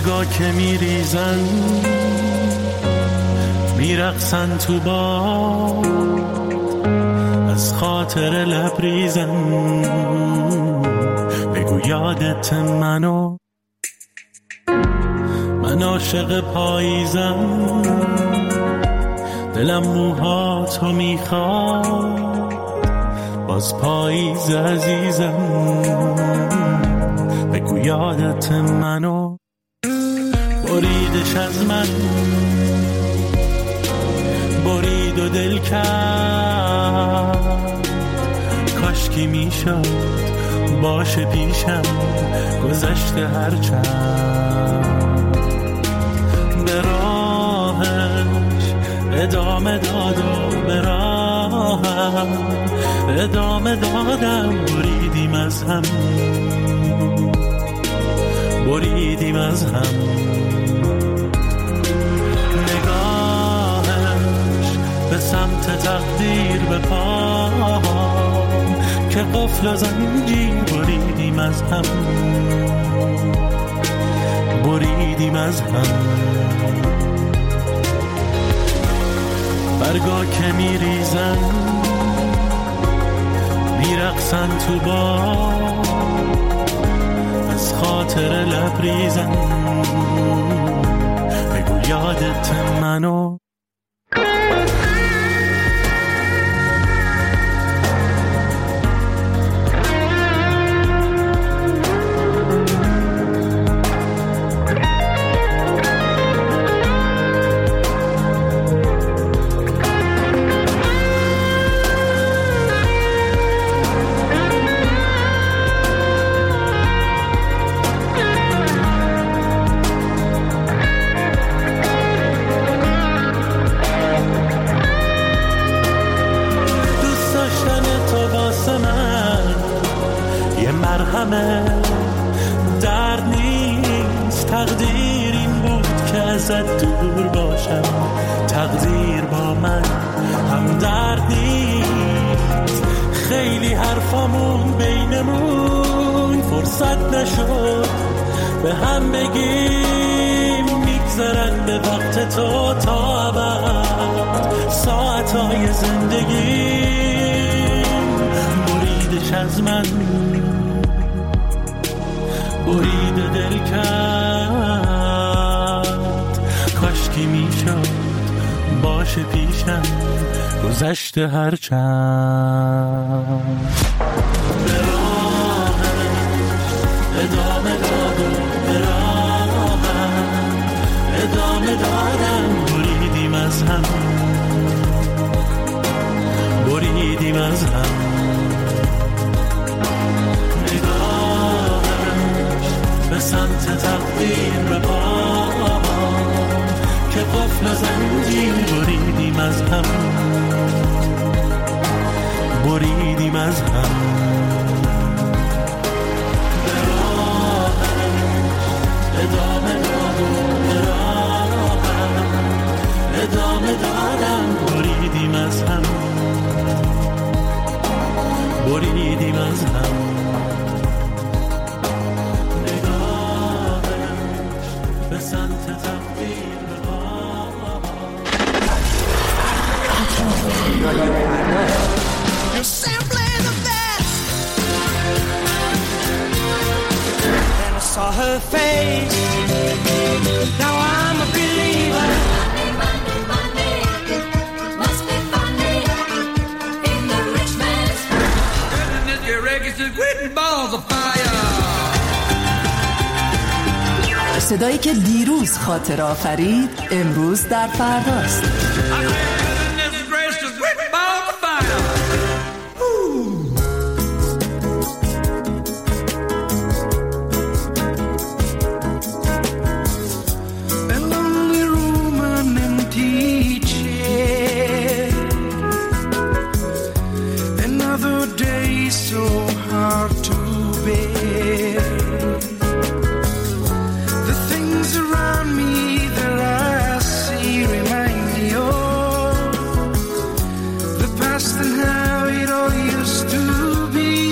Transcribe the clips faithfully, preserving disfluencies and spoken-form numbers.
برگا که میریزن میرقصن تو باد، از خاطر لبریزن بگو یادت منو، من عاشق پاییزم، دلم موهاتو میخواد، باز پاییز عزیزم بگو یادت منو. بریدش از من برید و دل کرد، کاشکی میشد باشه پیشم گذشته هرچند، به راهش ادامه داد و به راهم ادامه دادم، بریدیم از هم بریدیم از هم. نگاهش به سمت تقدیر به پاهم که قفل و زنجیر بریدیم از هم بریدیم از هم. برگا که میریزن میرقصن تو باد، از خاطر لبریزن بگو یادت منو. درد نیست، تقدیر این بود که ازت دور باشم، تقدیر با من هم درد نیست. خیلی حرفامون بینمون فرصت نشد به هم بگیم، میگذرن به وقت تو تا ابد ساعتهای زندگیم. بریدش از من برید و دل کرد، کاشکی میشد باشه پیشم گذشته هرچند، به راهش ادامه داد و به راهم ادامه دادم، بریدیم از هم بریدیم از هم. به سمت تقدیر به پاهم که قفل زنجیر بریدیم از هم بریدیم از هم. به راهش ادامه داد و به راهم ادامه دادم، بریدیم از هم بریدیم از هم. You're simply the best. Then I saw her face. Now I'm a believer. Monday, Monday, Monday. Must be funny in the rich man's goodness, your records is written balls of fire. صدایی که دیروز خاطر آفرید امروز در فرداست.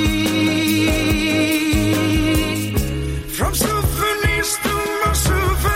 From souvenirs to my souvenirs.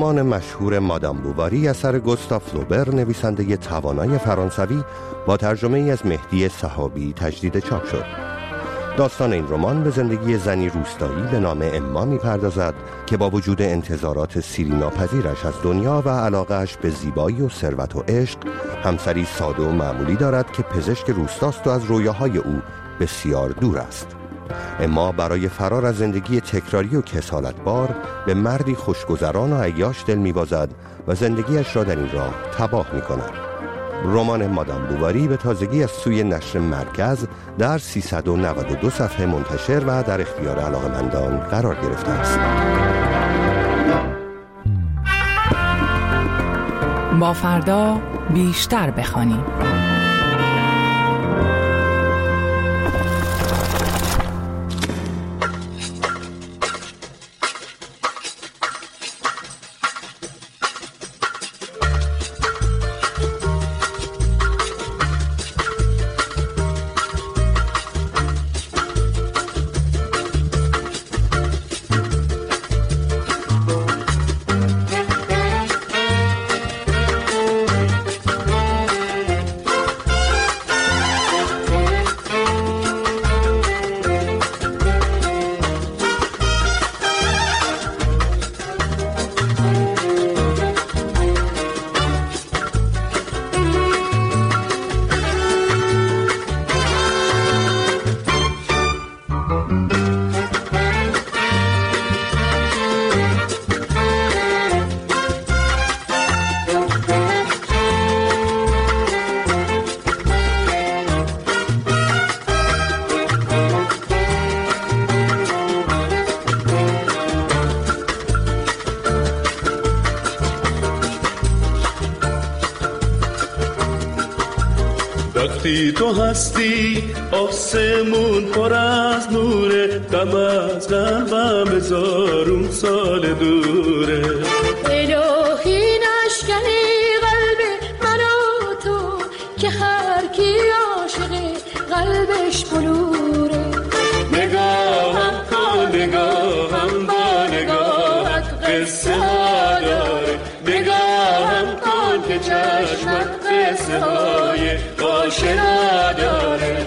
رمان مشهور مادام بوواری اثر گوستاف فلوبر نویسنده توانای فرانسوی با ترجمه ای از مهدی سحابی تجدید چاپ شد. داستان این رمان به زندگی زنی روستایی به نام اما می‌پردازد که با وجود انتظارات سیری ناپذیرش از دنیا و علاقه‌اش به زیبایی و ثروت و عشق، همسری ساده و معمولی دارد که پزشک روستاست و از رویاهای او بسیار دور است. اما برای فرار از زندگی تکراری و کسالتبار به مردی خوشگذران و عیاش دل می‌بازد و زندگیش را در این راه تباه می‌کند. رمان مادام بوواری به تازگی از سوی نشر مرکز در سیصد و نود و دو صفحه منتشر و در اختیار علاقه‌مندان قرار گرفته است. با فردا بیشتر بخوانیم. وقتی تو هستی آسمون پر از نوره، غم از قلبم هزارون سال دوره. الهی نشکنی قلب من و تو که هر کی عاشقه قلبش بلوره. نگاهم کن نگاهم با نگاهت قصه ها داره، نگاهم کن که چشمت قصه های آشنا داره.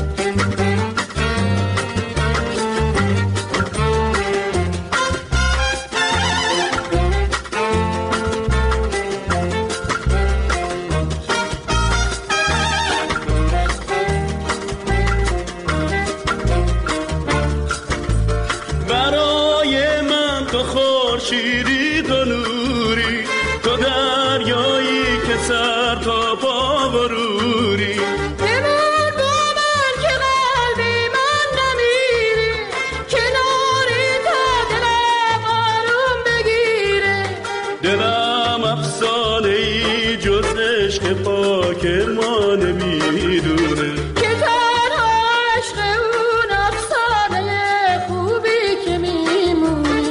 برای من تو خورشیدی، تو نوری، تو دریایی که سر تا پا بروری. بمون با من که قلبی من نمیره، کناری تا دلم آروم بگیره. دلم افسانه ای جز عشق پاک ما نمیدونه، که تنها عشق اون افسانه خوبی که میمونه.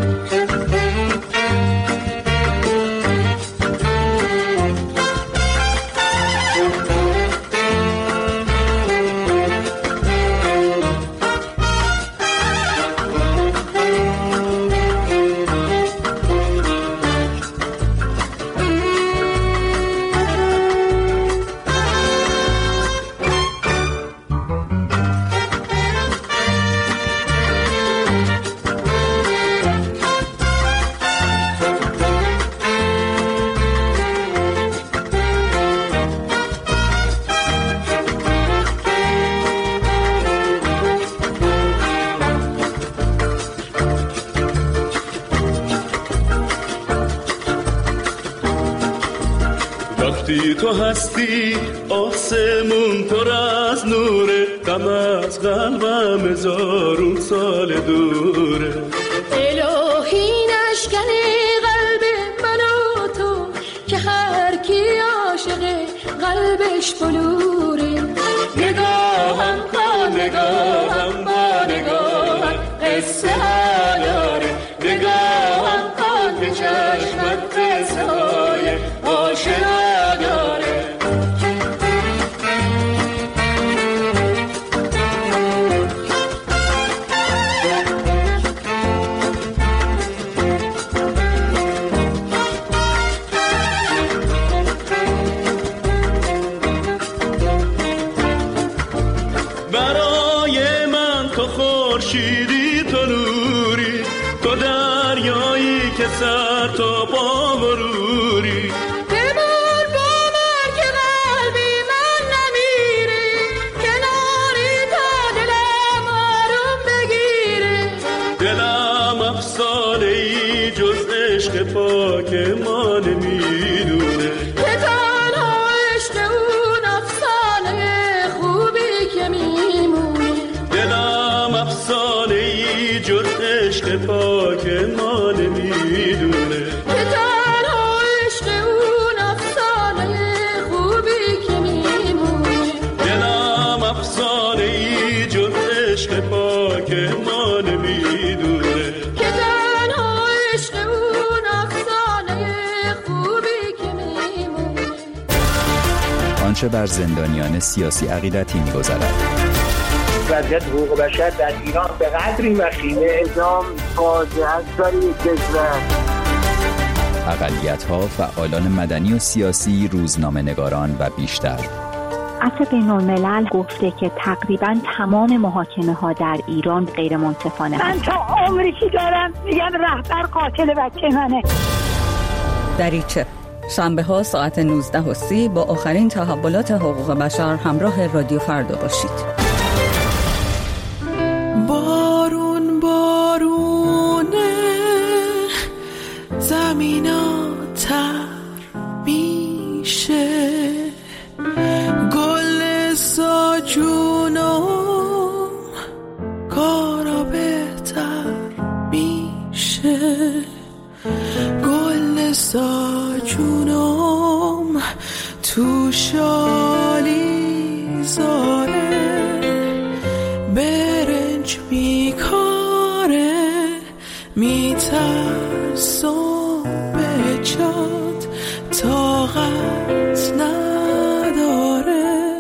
وقتی تو هستی آسمون پر از نوره، غم از قلبم هزارون سال دوره. الهی نشکنی قلب من و تو که هر کی عاشقه قلبش بلوره. نگاهم کن نگاهم با نگاهت قصه ها داره، نگاهم کن که چشمت قصه های آشنا داره. خورشیدی تو نوری، تو دریایی که سر تا پا بروری. بمون با من که قلبی من نمیره، کناری تا دلم آروم بگیره. دلم افسانه ای جز عشق پاک ما نمیدونه، که تنها عشق اون افسانه خوبی که میمونه. دلم افسانه ای جز عشق پاک ما نمیدونه، که تنها عشق اون افسانه خوبی که میمونه. دلم افسانه ای جز عشق پاک ما نمیدونه، که تنها عشق اون افسانه خوبی که میمونه. آنچه بر زندانیان سیاسی عقیدتی می‌گذرد. وضعیت حقوق بشر در ایران به قدری وخیمه، اعدام فاجعه است برای کشور. اقلیت‌ها، فعالان مدنی و سیاسی، روزنامه‌نگاران و بیشتر. عفو بین‌الملل گفته که تقریباً تمام محاکمه‌ها در ایران غیر منصفانه من تا عمری که دارم میگم رهبر قاتل بچه منه. دریچه شنبه ها ساعت نوزده و سی با آخرین تحولات حقوق بشر همراه رادیو فردا باشید. بارون بارونه زمینا تر میشه، گل ساجونم کارا بهتر میشه، گل ساجونم تو شالی زاره، برنج میکاره میترسم به جاد، طاقت نداره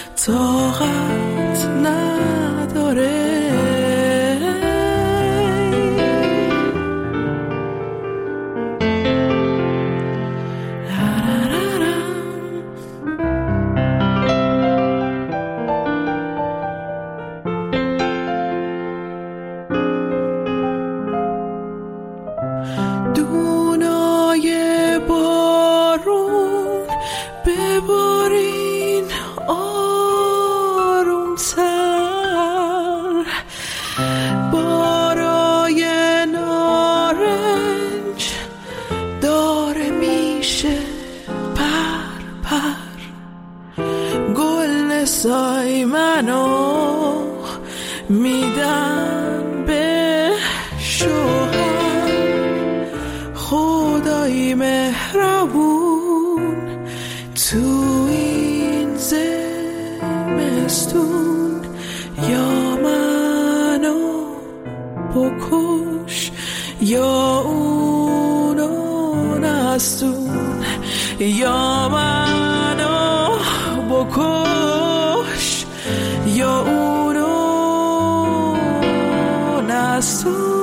طاقت نداره. دونای بارون ببارین آرومتر، بارای نارنج داره میشه پر پر، گل سای منو میدن به شوهر، خدای مهربون تو این زمستون، یا منو بکش یا اونو نستون، یا منو بکش یا اونو نستون.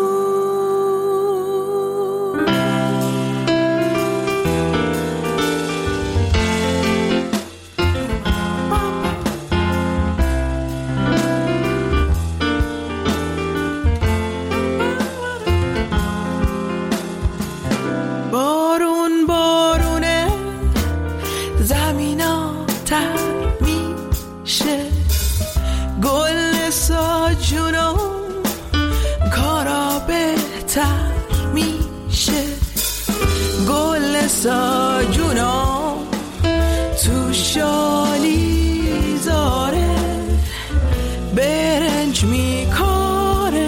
بارون بارونه زمینا تر میشه، گل ساجونم کارا بهتر میشه، گل ساجونم تو شالی زاره، برنج میکاره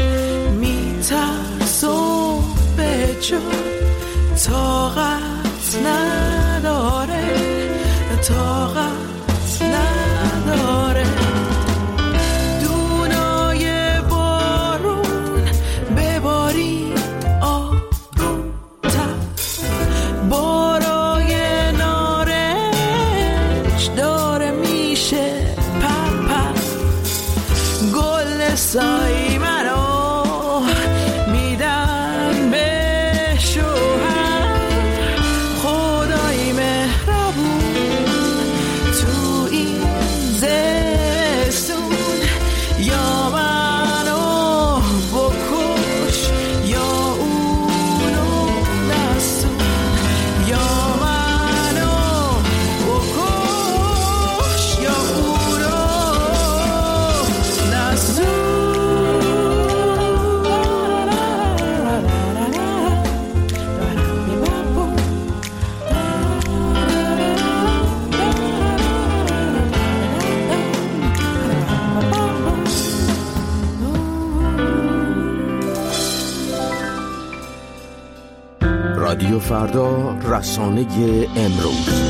میترسم به جا، طاقت نداره طاقت نداره. دونای بارون بباری آرومتر، بارای نارنج داره میشه پر پر، گل سای منو میدن به شوهر، خدای مهربون تو این زستون، یا منو فردا، رسانه امروز.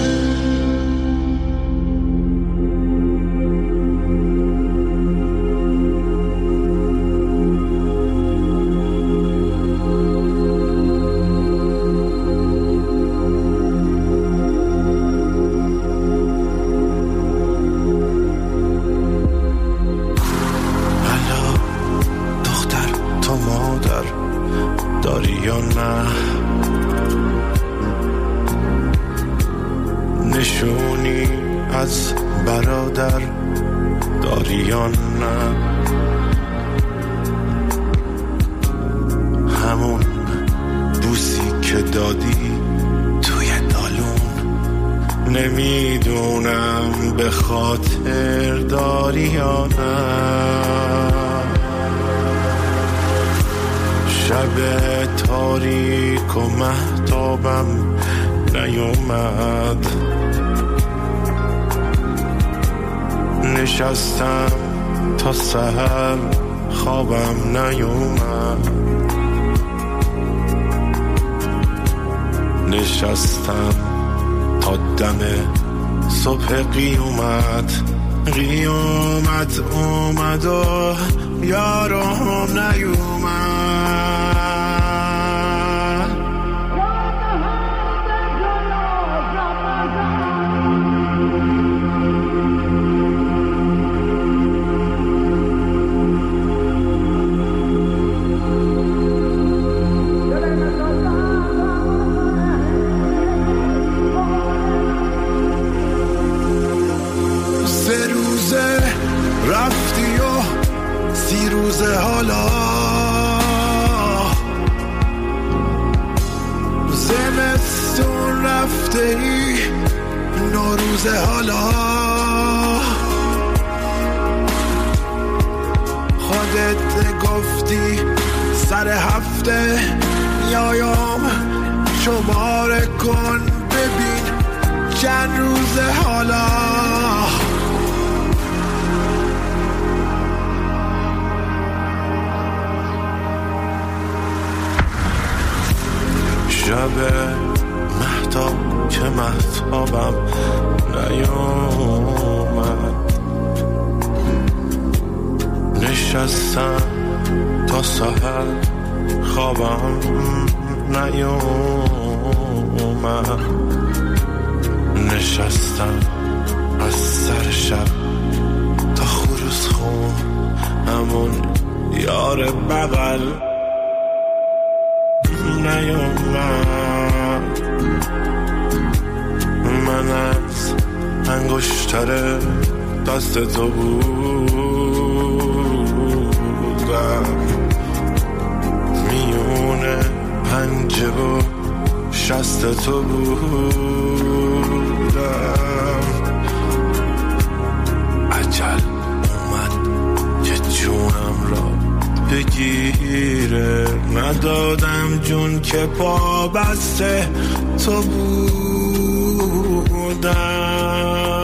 نشونی از برادر داری یا نه؟ همون بوسی که دادی توی دالون، نمیدونم به خاطر داری یا نه. شب تاریک و مهتابم نیومد، نشستم تا سحر خوابم نیومد، نشستم تا دم صبح قیامت. قیامت اومد و یارم نیومد. رفتی و سی روزه حالا، زمستون رفته ای نوروزه حالا. خودت گفتی سر هفته میایم شماره کن ببین چند روزه حالا. شب مهتاب که مهتابم نیومد، نشستم تا سحر خوابم نیومد، نشستم از سر شب تا خروس خون همون یار بغل نیومد. من از انگشتر دست تو بودم، میونه پنجه و شست تو بودم. عجل اومد که جونم را بگیره، ندادم جون که پا بسته تو بودم.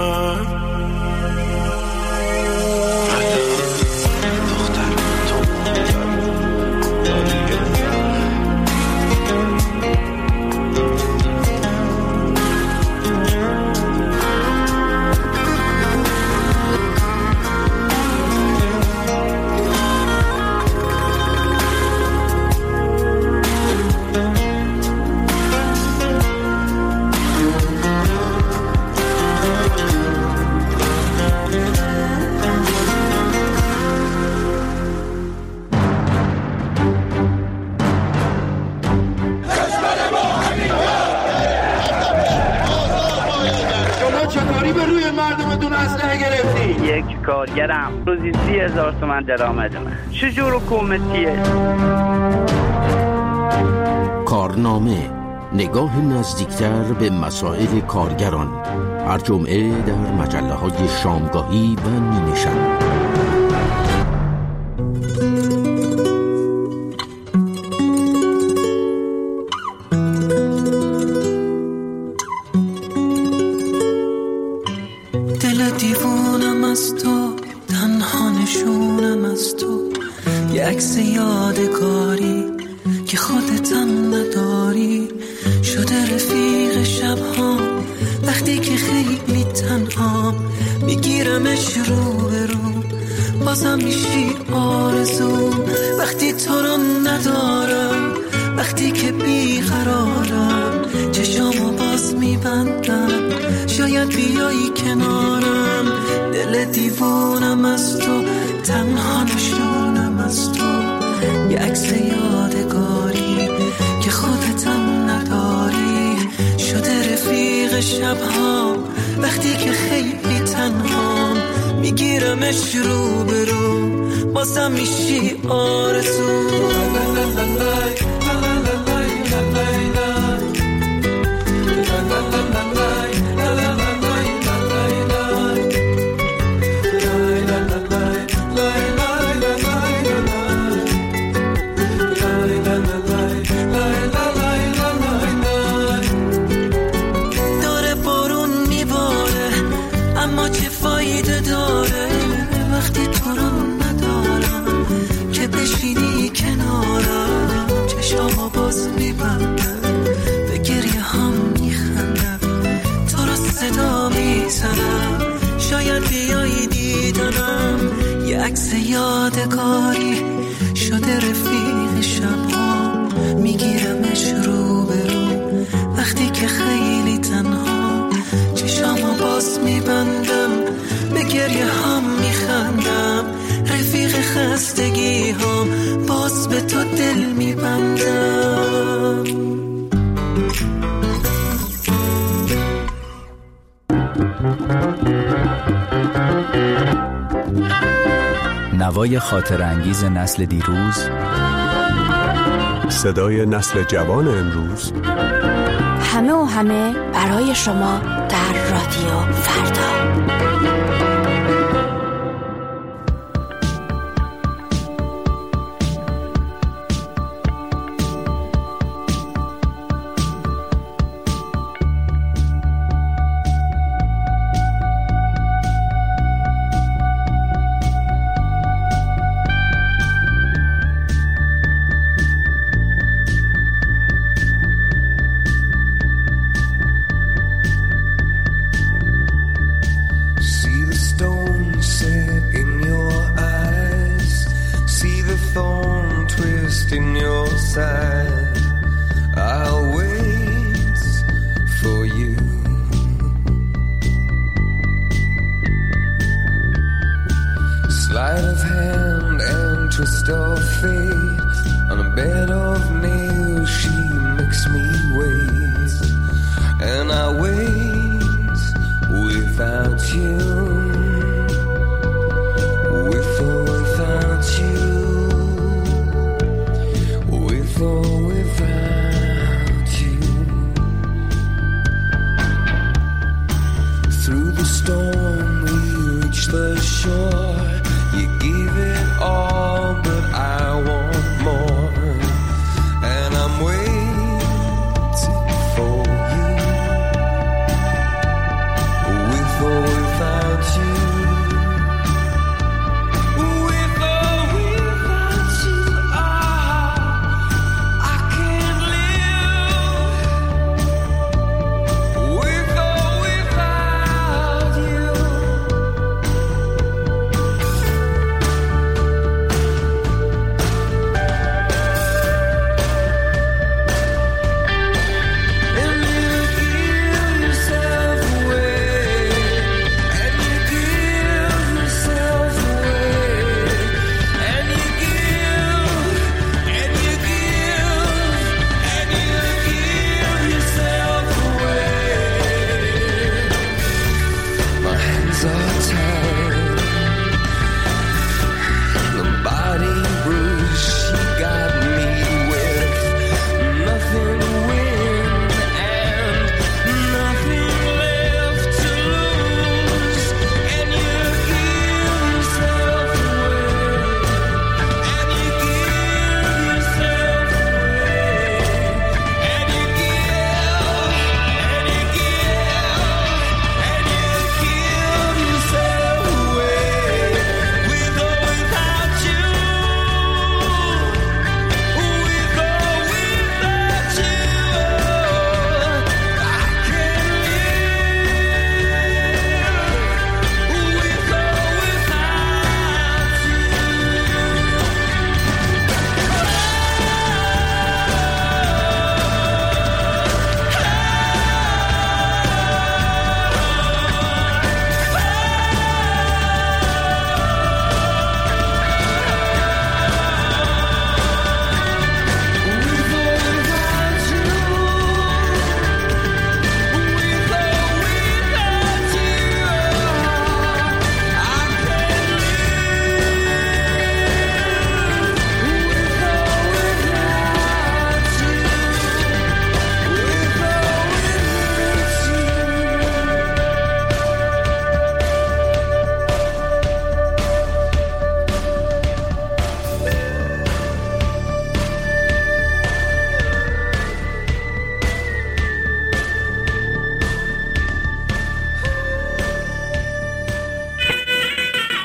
یک کارگرم روزی سی هزار تومن درآمد من. چجور حکومتیه؟ کارنامه، نگاه نزدیکتر به مسائل کارگران، هر جمعه در مجله های شامگاهی و نیمه شب. عکس یادگاری که خودت هم نداری، شده رفیق شبها وقتی که خیلی تنها میگیرمش رو به رو بازم میشی آرزو وقتی تو رو ندارم وقتی که بیقرارم چشامو باز میبندم شاید بیایی کنارم دل دیوونم از تو تنها نشونم از تو یه عکس یادگاری که خودتم نداری شده رفیق شبها وقتی که خیلی تنها میگیرمش رو به رو بازم میشی آرزو داره بارون میباره اما چه فایده داره وقتی تو رو ندارم که بشینی کنارم چشامو باز میبندم به گریه هم میخندم تو رو صدا میزنم شاید بیایی دیدنم یه عکس یادگاری شده رفیق شبها میگیرمش رو به رو وقتی که خیلی تنها چشامو باز میبندم به گریه هم میخندم رفیق خستگی هم باز به تو دل میبندم نوای خاطر انگیز نسل دیروز، صدای نسل جوان امروز، همه و همه برای شما در رادیو فردا.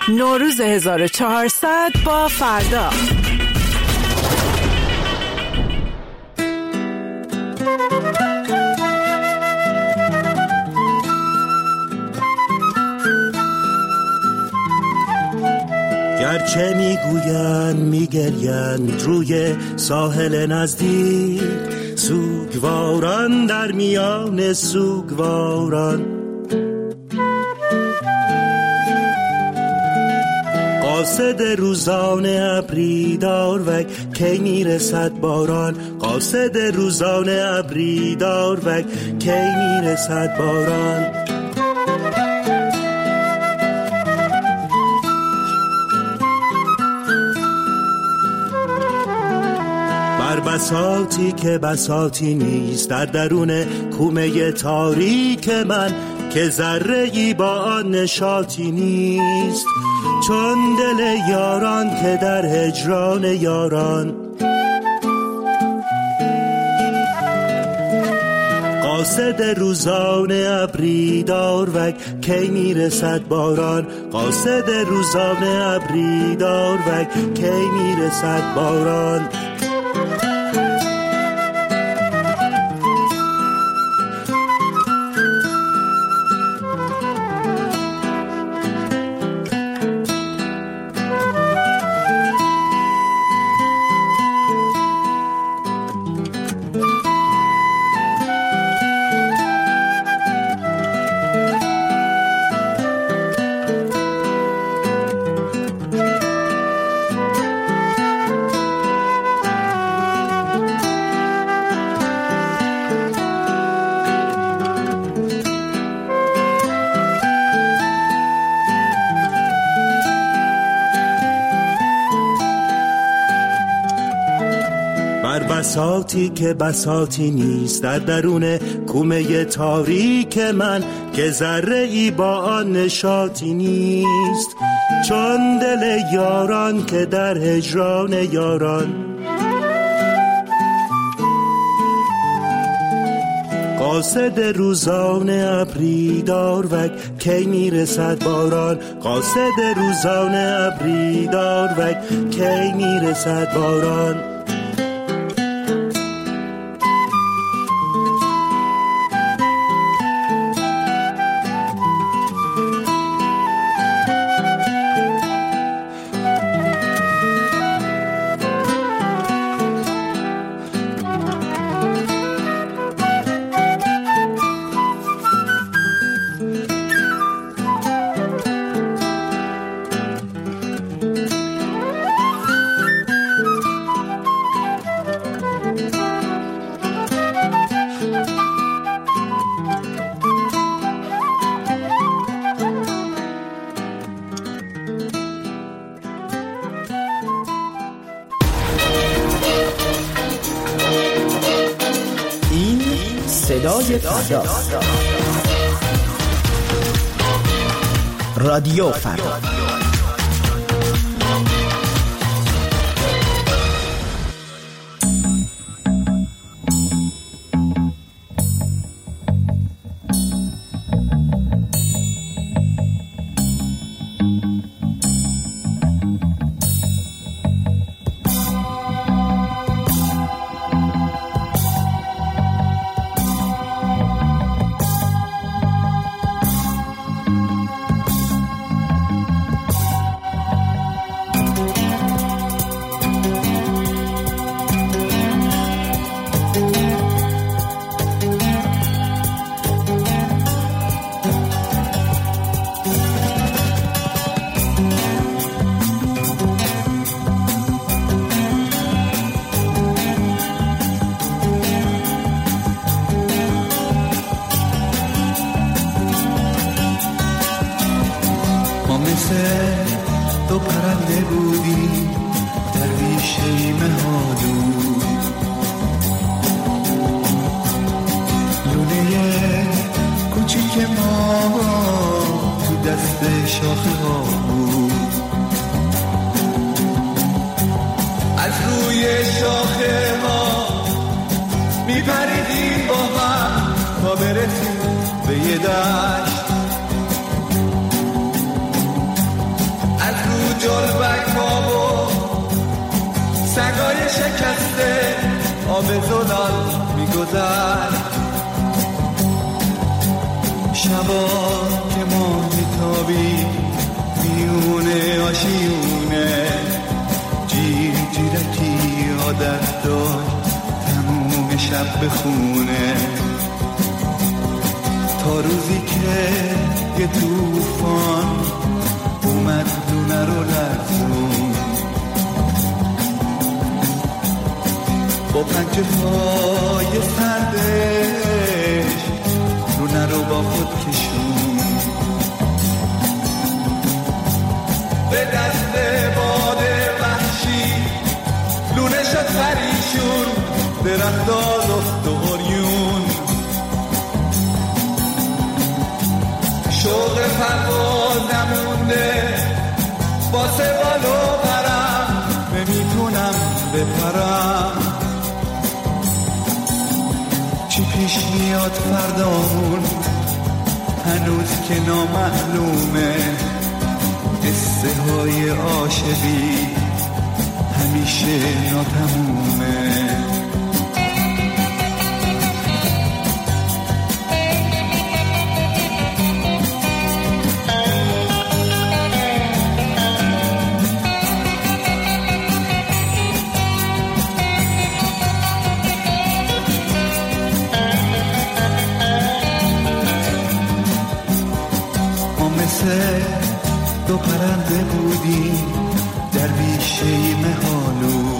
نوروز هزار و چهارصد با فردا. گرچه میگویند میگریند روی ساحل نزدیک، سوگواران در میان سوگواران، قاصد روزانه ابری داروک کی میرسد باران، قاصد روزانه ابری داروک کی میرسد باران. بر بساطی که بساطی نیست در درون کومه تاریک من، که ذره‌ای با آن نشاطی نیست، چون دل یاران که در هجران یاران. قاصد روزانه ابری داروک کی میرسد باران، قاصد روزانه ابری داروک کی میرسد باران. بساطی که بساطی نیست در درون کومه تاریک من، که ذره‌ای با آن نشاطی نیست، چون دل یاران که در هجران یاران. قاصد روزانه ابری داروک کی میرسد باران، قاصد روزانه ابری داروک کی میرسد باران. صدای فردا، رادیو فردا. تو پرنده بودی در ریشه مهالو، لونه کوچیک ما تو دست شاخه ها بود، از روی شاخه ها میپریدیم با هم تا برسیم به یه دشت، بخونه تا روزی که یه توفان اومد لونه رو لرزون با پنجه های سردش لونه رو با خود کشون به دست باد وحشی لونه شد پریشون درخت آلخت و عریون شوق پرواز نمونده واسه بالو پرم نمیتونم بپرم چی پیش میاد فردامون هنوز که نامعلومه قصه های عاشقی همیشه ناتمومه دو پرنده بودیم در بیشه مهالو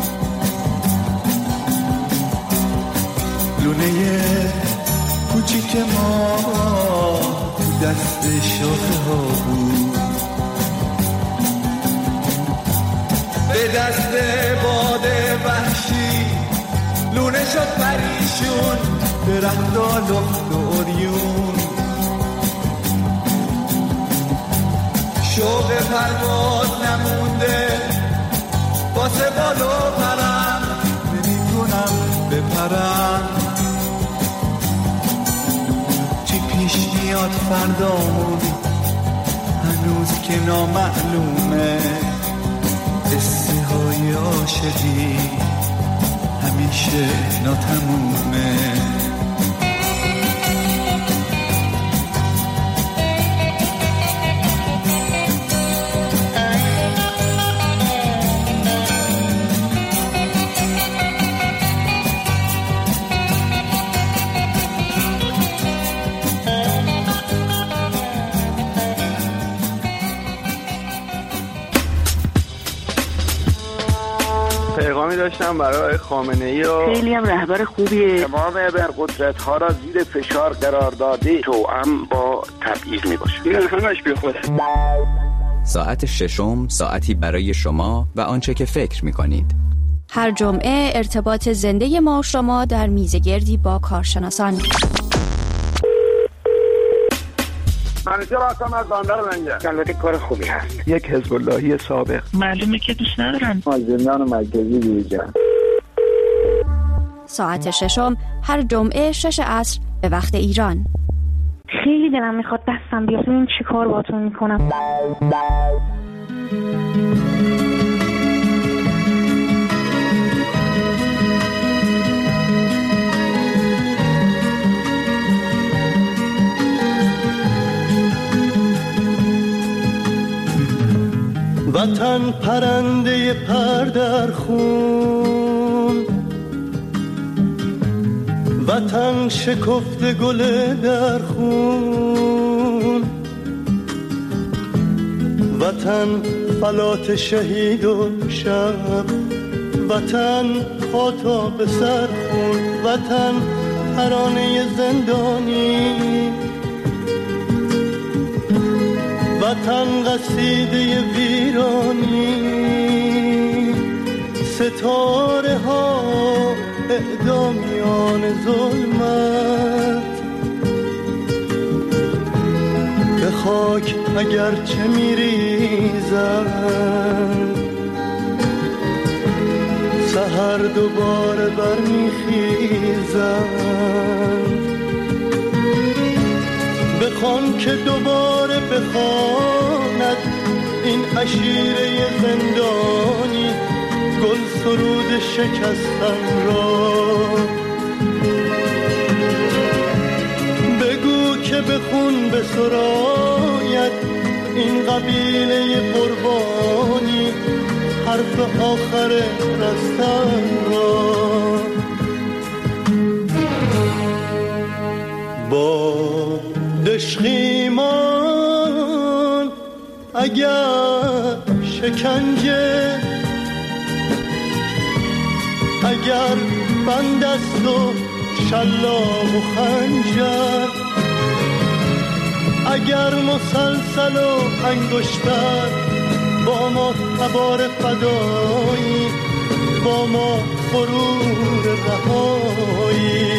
لونه کوچیک ما تو دست شاخه ها بود به دست باد وحشی لونه شد پریشون درخت لخت و عریون شوق پرواز نمونده واسه بالو پرم نمیتونم بپرم چی پیش میاد فردامون هنوز که نامعلومه قصه های عاشقی همیشه ناتمومه پیغامی داشتم برای خامنه‌ای و خیلی هم رهبر خوبیه. امام ابرقدرت ها را زیر فشار قرار داده توأم با تبعیض میباشه. این همش بی خوده. ساعت ششم ساعتی برای شما و آنچه که فکر میکنید. هر جمعه ارتباط زنده ما و شما در میزگردی با کارشناسان. منیجر هستم از بندر لنگر. البته کار خوبی هست. یک حزب اللهی سابق. معلومه که دوست ندارن. از زندان مرکزی بیرون. ساعت ششم هر جمعه شش عصر به وقت ایران. خیلی دلم میخواد دستم بیاد ببین چی کار باهاتون میکنم. وطن پرنده پر در خون، وطن شکفته گل در خون، وطن فلات شهید و شب، وطن پا تا به سر خون، وطن ترانه زندانی، وطن قصیده ویرانی، ستاره ها اعدامیان ظلمت، به خاک اگرچه میریزن، سحر دوباره برمیخیزن، بخوان که دوباره بخواند این عشیره زندانی گل سرود شکستن را، بگو که بخون بسراید این قبیله قربانی حرف آخر رستن را. با دشخیمان اگر شکنجه اگر بند است و شلاق و خنجر اگر مسلسل و انگشتر با ما تبار فدایی با ما غرور رهایی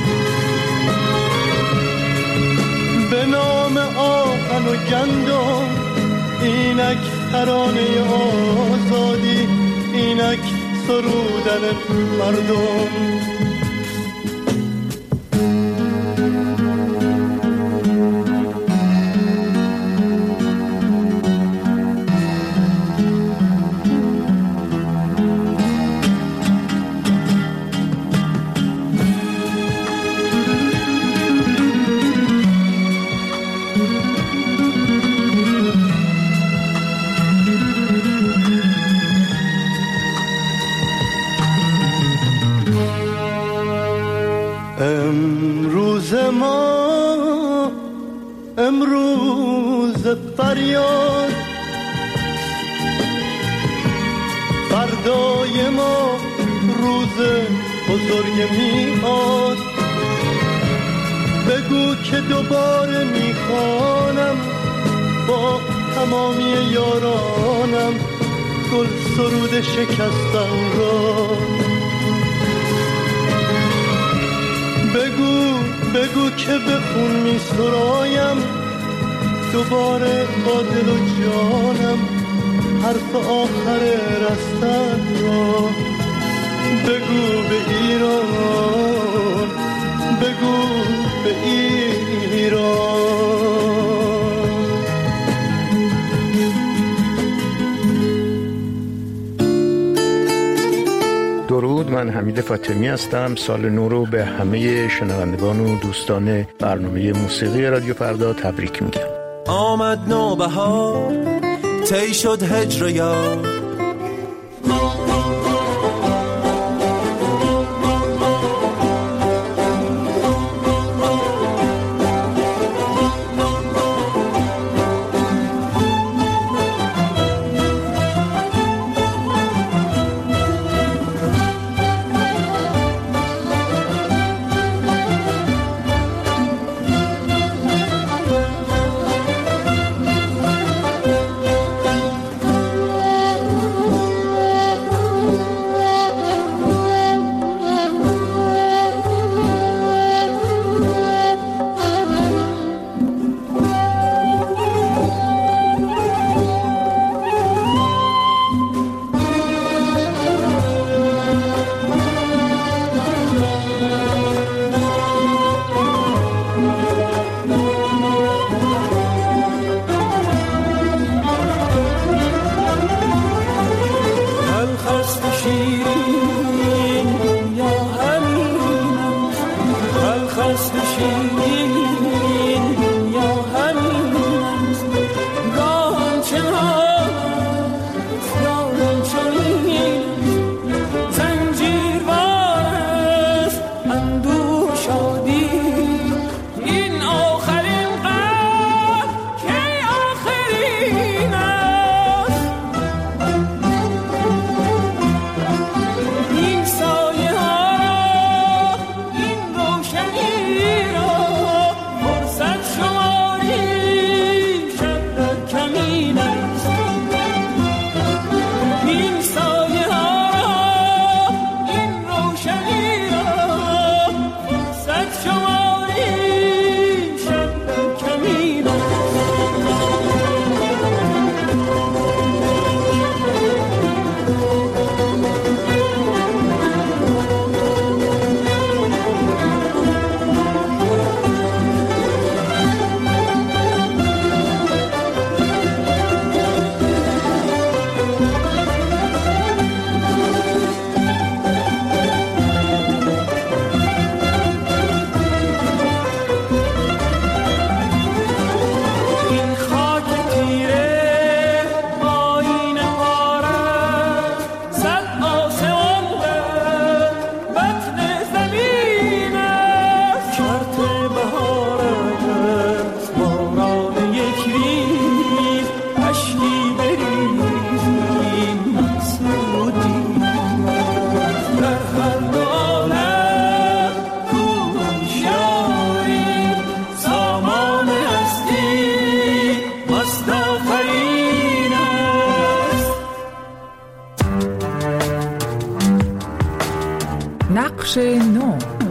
به نام آهن و گندم اینک ترانه آزادی اینک سرودن مردم امروز ما امروز فریاد فردای ما روز بزرگ میاد بگو که دوباره میخوانم با تمامی یارانم گل سرود شکستن را بگو بگو که به خون می سرایم دوباره با دل و جانم حرف آخر رستن را بگو به ایران بگو به ایران درود، من حمید فاطمی هستم. سال نو رو به همه شنوندگان و دوستان برنامه موسیقی رادیو فردا تبریک میگم. آمد نوبهار طی شد هجر یار نقش نو.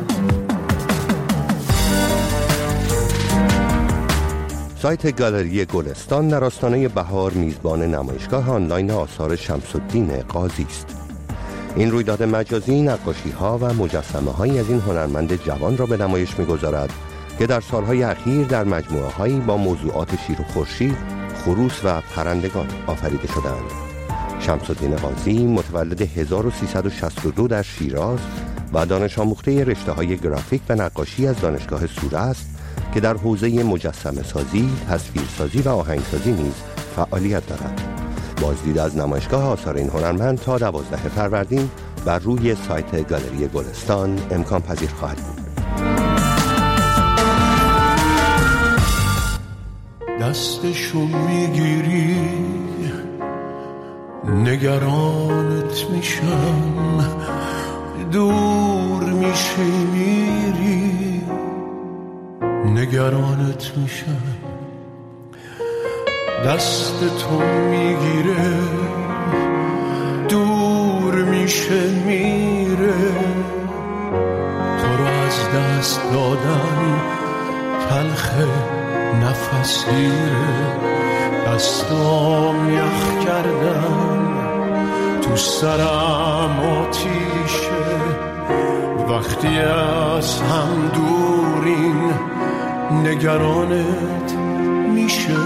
سایت گالری گلستان در آستانه بهار میزبان نمایشگاه آنلاین آثار شمس‌الدین قاضی است. این رویداد مجازی نقاشی‌ها و مجسمه‌هایی از این هنرمند جوان را به نمایش می‌گذارد که در سالهای اخیر در مجموعه‌هایی با موضوعات شیر و خورشید، خروس و پرندگان آفریده شدند. شمس‌الدین قاضی متولد هزار و سیصد و شصت و دو در شیراز و دانش آموخته رشته‌های گرافیک و نقاشی از دانشگاه سوره است که در حوزه مجسمه سازی، تصویرسازی و آهنگسازی نیز فعالیت دارد. بازدید از نمایشگاه آثار این هنرمند تا دوازده فروردین بر روی سایت گالری گلستان امکان پذیر خواهد بود. دستشو میگیری نگرانت میشم، دور میشی میری نگرانت میشم. دست تو میگیره دور میشه میره، تو رو از دست دادن تلخه نفس گیره. دستام یخ کردن تو سرم آتیشه، وقتی از هم دورین نگرانت میشه.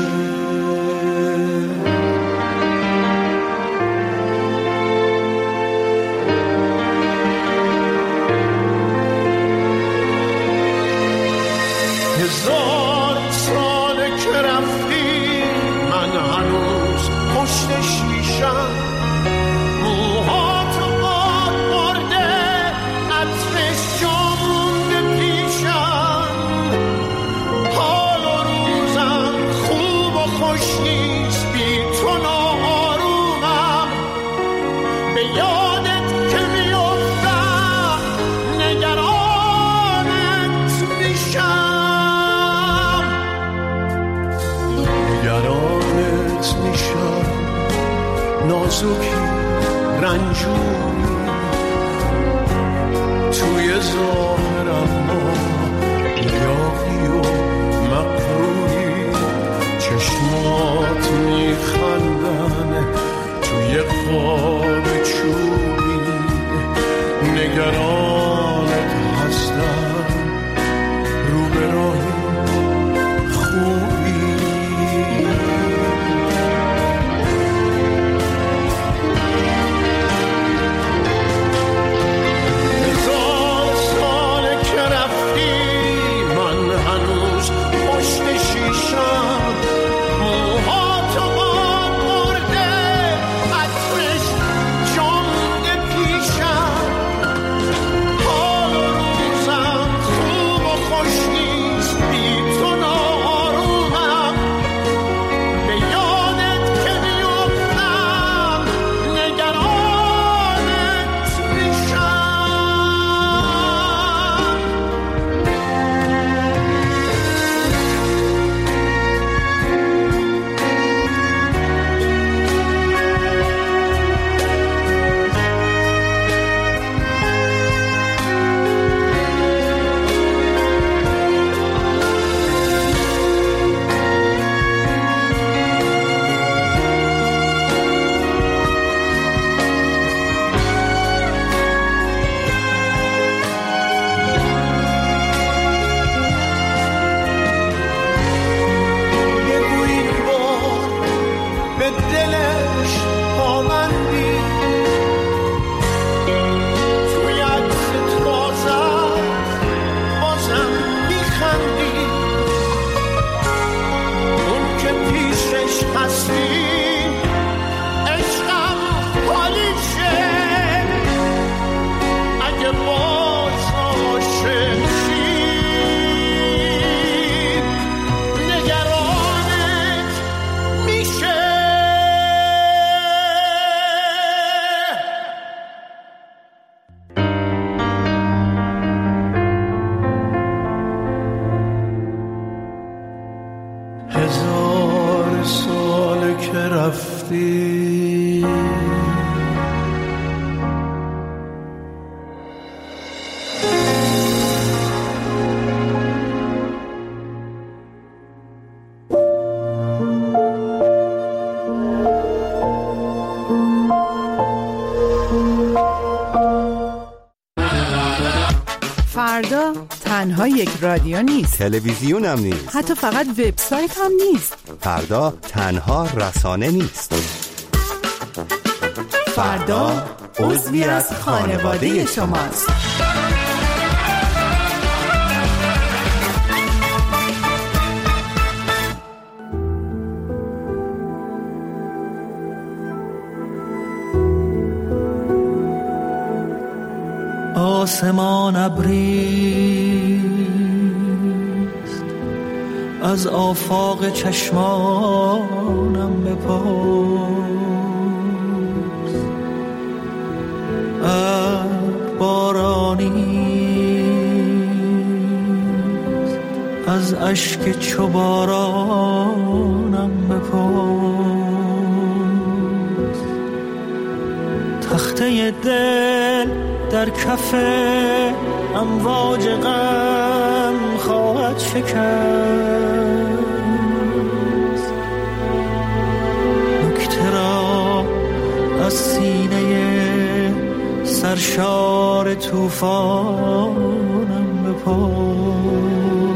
هزار ساله که رفتی من هنوز پشت شیشم، موهاتو باد برده عطرش جا مونده پیشم. حال و روزم خوب و خوش نیست بی تو ناآرومم، به یادت که میافتم نگرانت میشم. نگرانت میشم، نازکی رنجوری توی ظاهرم ما یاقی و مقروری. چشمات میخندن توی خواب چوبی، نگرانت هستم رو به راهی خوبی. رفتی. فردا تنها یک رادیو نیست، تلویزیون هم نیست، حتی فقط وبسایت هم نیست. فردا تنها رسانه نیست. فردا عضوی از خانواده شماست. آسمان ابریست، از آفاق چشمانم بپرس. ابر بارانیست، از اشک چو بارانم بپرس. تخته دل در کف امواج غم خواهد شکست. نکته را از سینه سرشار طوفانم بپرس.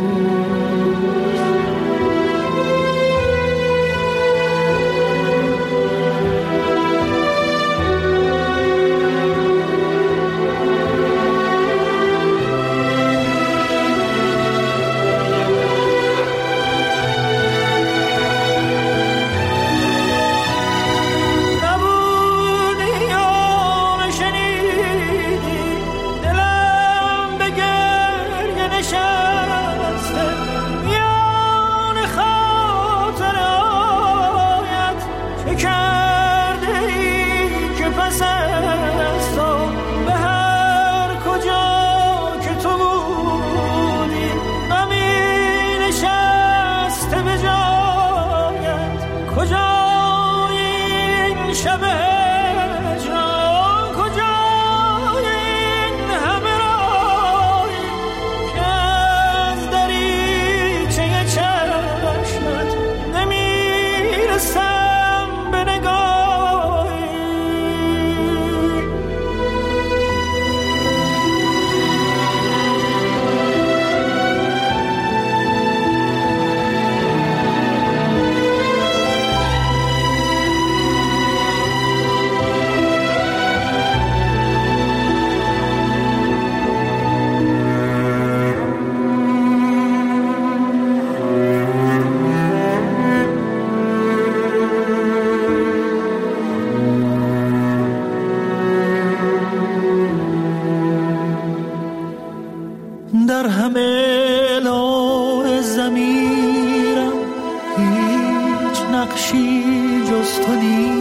در همه لون ضمیرم هیچ نقشی جز تو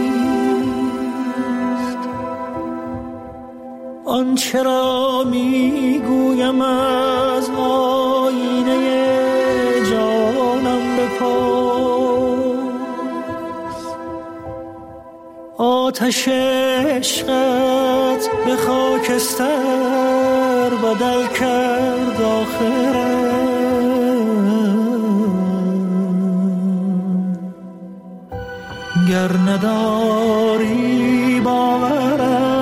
نیست. آنچه را میگویم از آینه جانم بپرس. آتش عشقت به خاکستر بدل کرد آخرم. گر نداری باورم